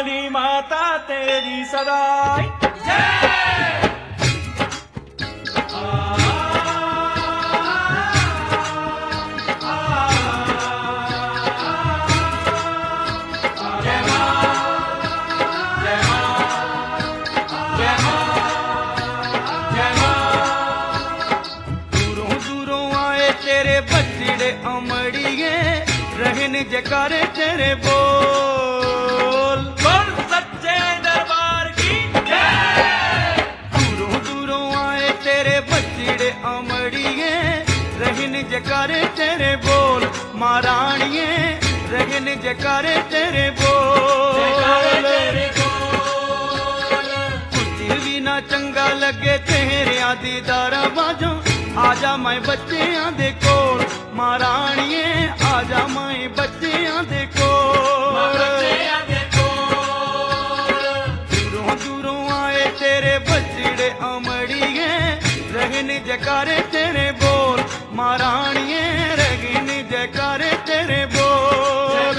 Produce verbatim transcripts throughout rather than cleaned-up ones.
वाली माता तेरी सदाई जय। रहन जयकारे तेरे बोल बोल सच्चे दरबार की जय। दूरों दूरों आए तेरे बछड़े अमड़िए रहन जयकारे तेरे बोल। महारानिए रहन जयकारे तेरे बोल। कुछ भी ना चंगा लगे तेरे दीदारा बाजों आजा मैं बच्चियां दे कोल। महारानिए आजा मैं बच्चियां दे कोल। दूरों दूरों आए तेरे बछड़े अमड़िए रहन जयकारे तेरे बोल। महारानिए रहन जयकारे तेरे बोल।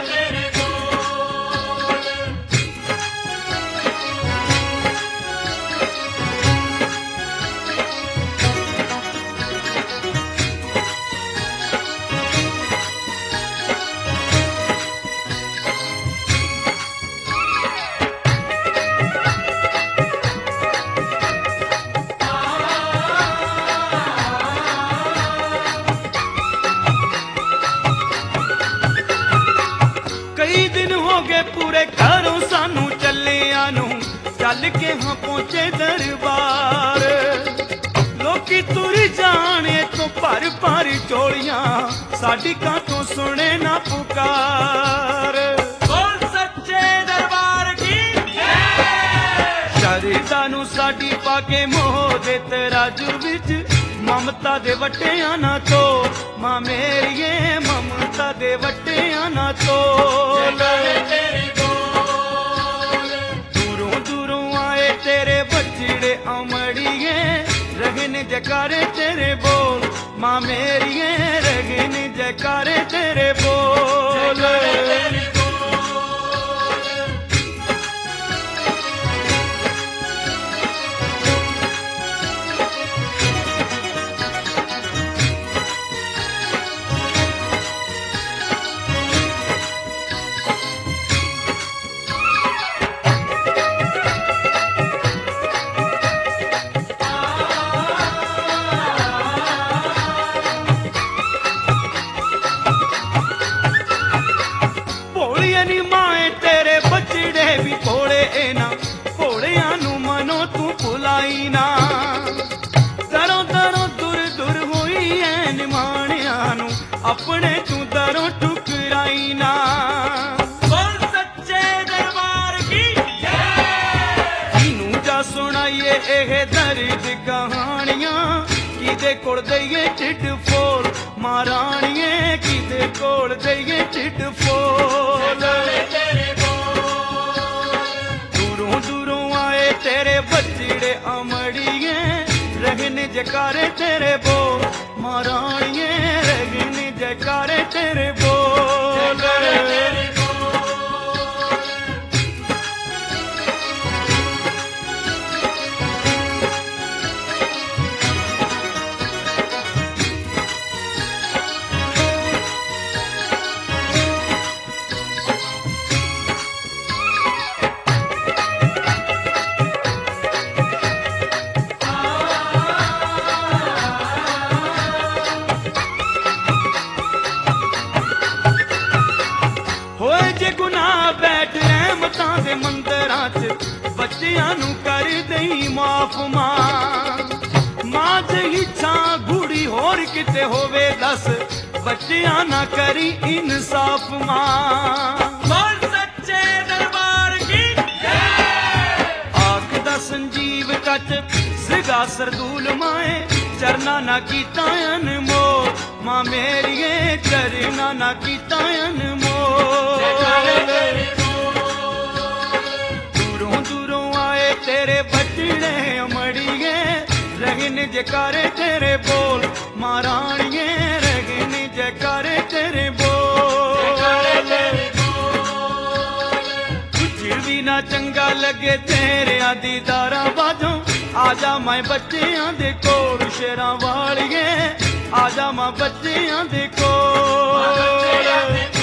पूरे घरों सानू चलिया नू चल के हाँ पहुंचे दरबार। लोकी तुरी जाने तो भर भर चोलियां साडी कातों सुने ना पुकार। बोल सच्चे दरबार की जय। शरीदा नू साडी पाके मोह दे तराजू विच ममता दे वटिया ना तो। मां मेरिए ममता दे वटिया ना तो। दूरों दूरों आए तेरे बछड़े अमड़िए रहन जयकारे तेरे बोल। मां मेरिए रहन जयकारे तेरे बोल। अपने तू दरों टुकराई ना। बोल सच्चे दरबार की जय। इनू जा सुनाइए एह दर्द कहानियां किदे कोल दईए ढिड फोल। महारानिए किदे कोल दईए ढिड फोल। दूरों दूरों आए तेरे बछड़े अमड़िए रहन जयकारे तेरे बोल। महारानिए रहन जयकारे तेरे बोल। मंदिरां च बच्चियां नू कर दई माफ। मां मां जही छां घूड़ी होर किते होवे दस बच्चियां ना करी इंसाफ। मां बोल सच्चे दरबार की जय। आखदा संजीव कच सिगा सरदूल माए चरना ना कीता अनमोल। मां मेरिए चरना ना कीता अनमोल। तेरे बछड़े अमड़िए रहन जयकारे तेरे बोल। महारानिए रहन जयकारे तेरे बोल। कुछ भी ना चंगा लगे तेरिया दीदारा बाजों आजा मैं बच्चियां दे कोल शेरां वालिए आजा मैं बच्चियां दे कोल